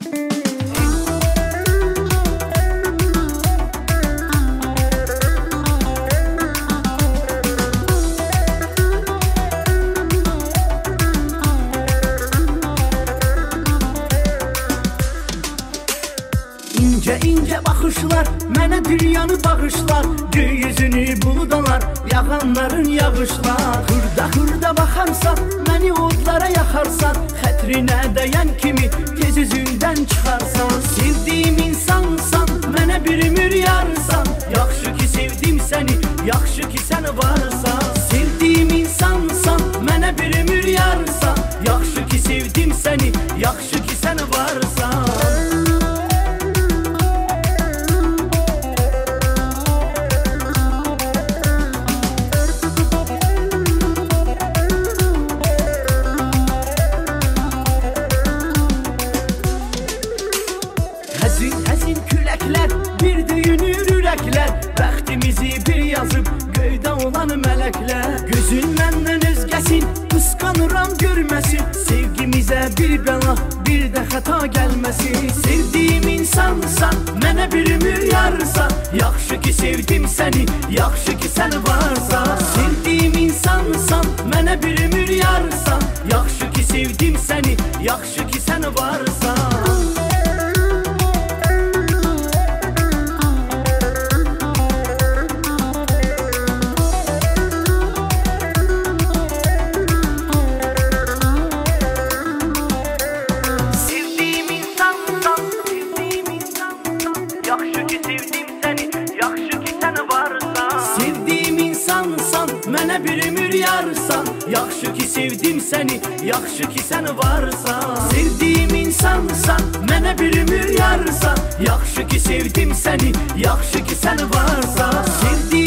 İnce ince bakışlar mənə dünyanı bağışlar, göy yüzünü buludalar, yağanların yağışlar. Hırda hırda baxarsan, məni odlara yaxarsan, xətrinə dəyən kimi tez üzündən çıxarsan. Sevdiyim insansan, mənə bir ömür yarsan, yaxşı ki sevdim səni, yaxşı ki sən varsan. Sevdiyim insansan, mənə bir ömür yarsan, yaxşı ki sevdim səni, yaxşı ki sən varsan. Həzin küləklər, bir döyünür ürəklər, bəxtimizi bir yazıb göydə olan mələklər. Gözün məndən özgəsin, qısqanıram görməsin, sevgimizə bir bəla, bir də xəta gəlməsin. Sevdiyim insansan, mənə bir ömür yarsan, yaxşı ki sevdim səni, yaxşı ki sən varsan. Sevdiyim insansan, mənə bir ömür yarsan, yaxşı ki sevdim səni, yaxşı ki sən varsan. Sevdiyim insansan, mənə bir ömür yarsan, yaxşı ki sevdim səni, yaxşı ki sən varsan. Sevdiyim insansan, mənə bir ömür yarsan, yaxşı ki sevdim səni, yaxşı ki sən varsan.